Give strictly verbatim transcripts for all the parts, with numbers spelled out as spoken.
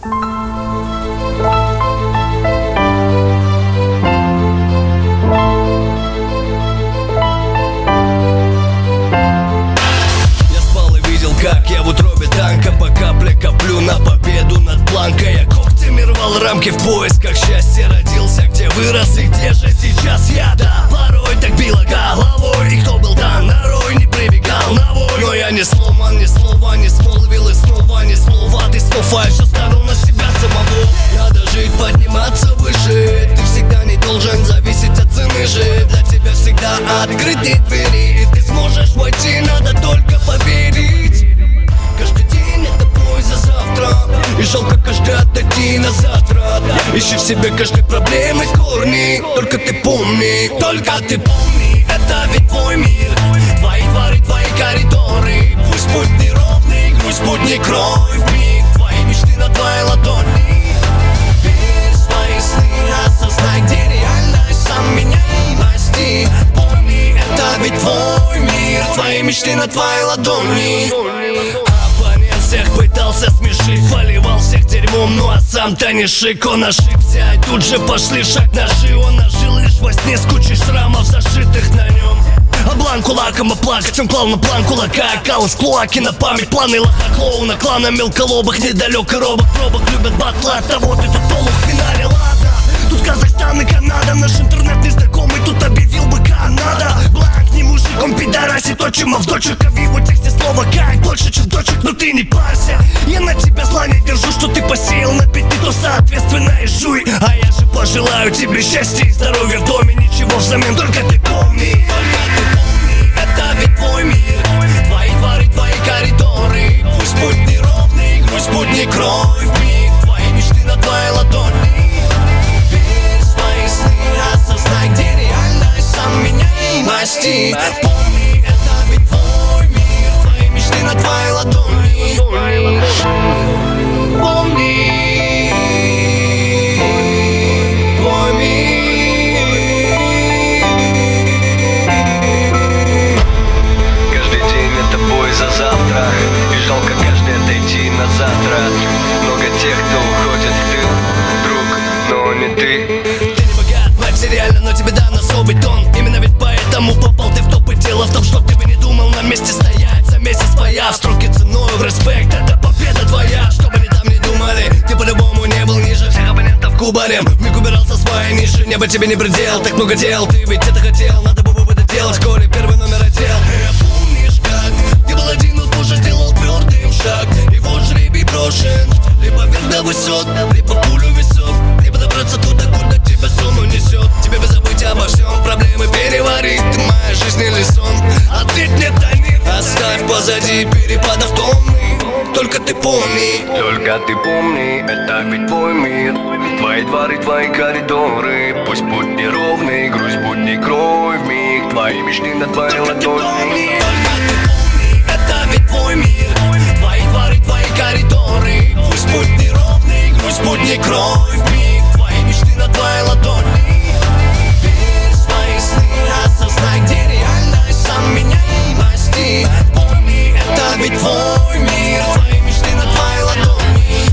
Как я в утробе танка по капле коплю на победу над планкой. Я когтями рвал рамки в поисках счастья. Родился, где вырос и где же сейчас я. Да, порой так било головой, и кто был дан нарой, не прибегал на вой. Но я не сломан, ни слова не смолвил, и снова ни слова. Ты снова еще ставил на себя самого. Надо жить, подниматься выше. Ты всегда не должен зависеть от цены же. Для тебя всегда открыты двери, и ты сможешь войти, надо только поверить. Каждый день это бой за завтра, и жалко каждый отдать на завтра. Ищи в себе каждой проблемы корни. Только ты помни, только ты помни, это ведь твой мир, твои дворы, твои коридоры. Пусть путь неровный, грусть будь не кровь, миг, твои мечты на твоей ладони. Верь в свои сны, осознай, где реальность, сам меняй масти. Помни, это ведь твой мир, твои мечты на твоей ладони. Всех пытался смешить, поливал всех дерьмом, ну а сам-то не шик. Он ошибся, и тут же пошли шаг ножи. Он ожил лишь во сне с кучей шрамов, зашитых на нем. А бланку лаком оплакать, клал на план кулака. Аккаунт с клоаки на память, планы лоха-клоуна. Клана мелколобых, недалек и робок пробок. Любят батлы, от того ты тут в финале, ладно. Тут Казахстан и Канада, наш интернет незнакомый тут объявил бы Канада. Бланк не мужик, он пидорасит, отчима в дочек. А в его тексте слово кайф больше, чем дочек, но ты не парься. Я на тебя зла не держу, что ты посеял на пяти, то соответственно и жуй. А я же пожелаю тебе счастья и здоровья в доме, ничего взамен, только ты помни. Только ты помни, это ведь твой мир, твои дворы, твои коридоры. Пусть путь неровный, грусть будь не кровь, миг, твои мечты на твоей ладони. Осознай, где реальность, сам меняй масти. Помни, это ведь твой мир, твои мечты на твоей ладони. Помни, твой мир. Каждый день это бой за завтра, и жалко каждый отойти на завтра. Много тех, кто уходит в тыл, друг, но не ты. Материально, но тебе дан особый тон. Именно ведь поэтому попал ты в топ. И дело в том, что ты бы не думал на месте стоять. За месяц появ, строки ценой в респект. Это победа твоя, что бы они там не думали. Ты по-любому не был ниже всех абонентов кубарем. Вмиг убирался с своей ниши, небо тебе не предел. Так много дел, ты ведь это хотел. Надо было бы это делать, вскоре первый номер отдел. Помнишь как, ты был один, но позже сделал твердым шаг. И вот жребий брошен, либо вверх до высот, либо пулю висок, либо добраться туда, куда тебя сон унесет. Тебе бы забыть обо всем, проблемы переварить. Ты моя жизнь или сон? Ответь мне, тайны оставь позади перепадов тонны. Только ты помни, только ты помни, это ведь твой мир, твои дворы, твои коридоры. Пусть путь неровный, грусть будь не кровь, миг, твои мечты на твоей ладони. Только ты помни, это ведь твой мир, твои дворы, твои коридоры. Пусть путь неровный, грусть будь не кровь, миг, твои мечты на твоей ладони. Верь в свои сны, осознай, где реальность, сам меняй масти. Помни, это ведь твой мир, твои мечты на твоей ладони.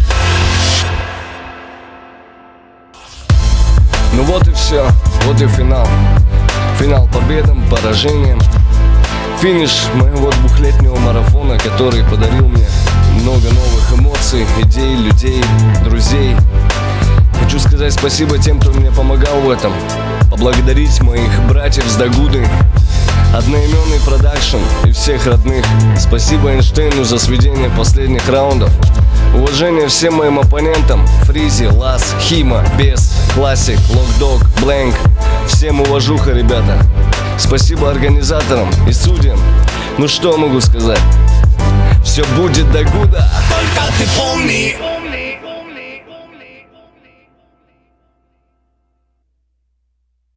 Ну вот и все, вот и финал. Финал победам, поражением. Финиш моего двухлетнего марафона, который подарил мне много новых эмоций, идей, людей, друзей. Хочу сказать спасибо тем, кто мне помогал в этом. Поблагодарить моих братьев с Дагуды, одноименный продакшн и всех родных. Спасибо Эйнштейну за сведение последних раундов. Уважение всем моим оппонентам: Фризи, Лас, Хима, Бес, Классик, Локдог, Блэнк. Всем уважуха, ребята. Спасибо организаторам и судьям. Ну что могу сказать? Все будет Дагуда. Только ты помни.